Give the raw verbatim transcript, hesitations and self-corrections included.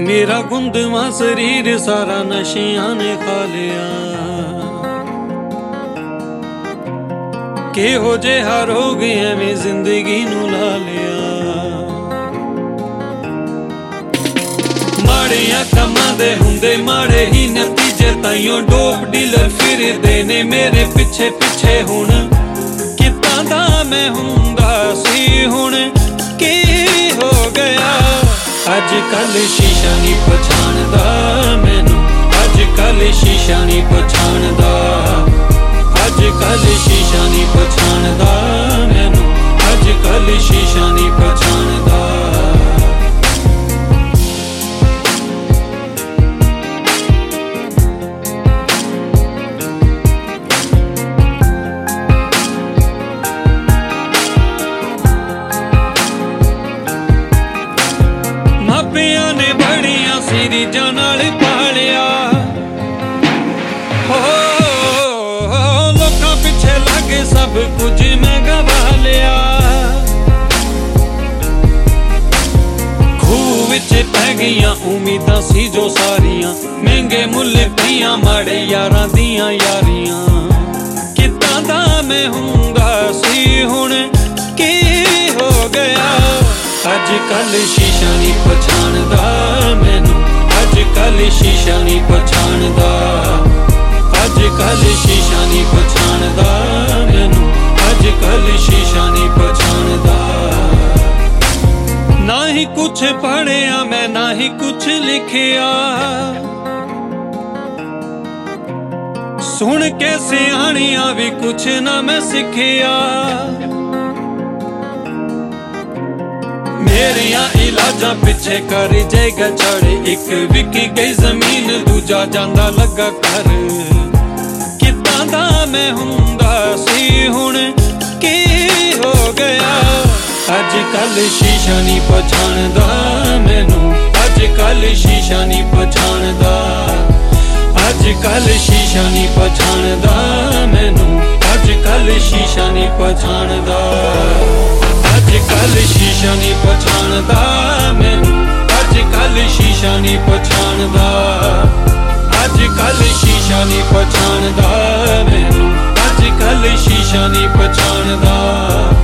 मेरा गुंदवा शरीर सारा नशियां ने खा लिया। केहो जिहा रोग एवें जिंदगी नू ला लिया। माड़ियां कम्मां दे हुंदे माड़े ही नतीजे, ताइयों डोप डीलर फिरदे ने मेरे पिछे पिछे। हुण कित्तां दा मैं हुंदा सी, हुण की हो गया। अज कल शीशा नहीं पछाणदा मैनू, अज कल शीशा नहीं पछाणदा। अज कल शीशा नहीं पछाणदा मैनू, अज कल शीशा नहीं पछाणदा। मापियां ने बड़ियां सीरीज़ां नाल पालिया, हो लोकां पिछे लगे सब कुछ मैं गवा लिया। खूह विच पै गईयां उम्मीदां सी जो सारियां, महंगे मुल्ल पियां माड़े यारां दियां यारियां। कित्तां दा मैं हुंदा सी, हुण की हो गया। अज कल शीशा नहीं पछाणदा मैनू, अज कल शीशा नहीं पछाणदा। अज कल शीशा नहीं पछाणदा मैनू, अज कल शीशा नहीं पछाणदा। ना ही कुछ पढ़िया मैं, ना ही कुछ लिखिया। सुन के सियाणियां भी कुछ ना मैं सिखिया। मेरिया इलाजा पिछे कर जाएगा चढ़, एक विकी गई जमीन दूजा जांदा लगा कर। कित्तां दा मैं हुंदा सी, हुण की हो गया। अज कल शीशा नहीं पछाणदा मैनू, अज कल शीशा नहीं पछाणदा। अज कल शीशा नहीं पछाणदा मैनू, अज कल शीशा नहीं पछाणदा। अज कल शीशा नहीं पछाणदा मैनू, अज कल शीशा नहीं पछाणदा। अज कल शीशा नहीं पछाणदा मैनू, अज कल शीशा नहीं पछाणदा।